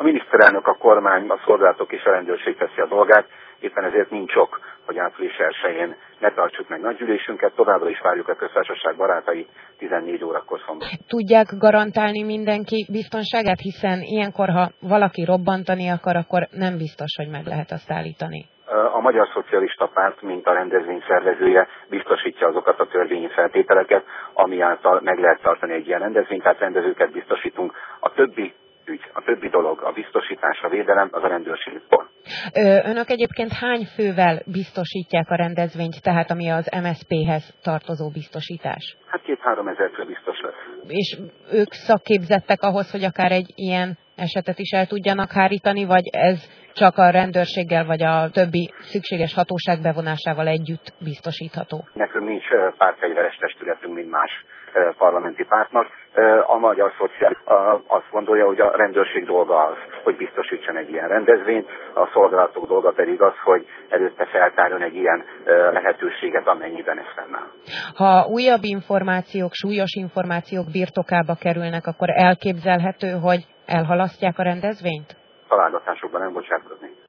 A miniszterelnök, a kormány, a szolgálatok és a rendőrség teszi a dolgát, éppen ezért nincs ok, hogy április 1-én ne tartsuk meg nagygyűlésünket, továbbra is várjuk a köztársaság barátai 14 órakor szombaton. Tudják garantálni mindenki biztonságát, hiszen ilyenkor, ha valaki robbantani akar, akkor nem biztos, hogy meg lehet azt állítani. A Magyar Szocialista Párt, mint a rendezvény szervezője biztosítja azokat a törvényi feltételeket, ami által meg lehet tartani egy ilyen rendezvényt, tehát rendezőket biztosítunk. A többi dolog, a biztosítás, a védelem, az a rendőrségtől. Önök egyébként hány fővel biztosítják a rendezvényt, tehát ami az MSZP-hez tartozó biztosítás? Hát 2-3 ezer fő biztos lesz. És ők szakképzettek ahhoz, hogy akár egy ilyen esetet is el tudjanak hárítani, vagy ez csak a rendőrséggel vagy a többi szükséges hatóság bevonásával együtt biztosítható? Nekünk nincs pártfegyveres testületünk, mint más parlamenti pártnak. A Magyar Szocialista azt gondolja, hogy a rendőrség dolga az, hogy biztosítson egy ilyen rendezvényt, a szolgálatok dolga pedig az, hogy előtte feltárjon egy ilyen lehetőséget, amennyiben ez fennáll. Ha újabb információk, súlyos információk birtokába kerülnek, akkor elképzelhető, hogy elhalasztják a rendezvényt? Találgatásokban nem bocsátkozni.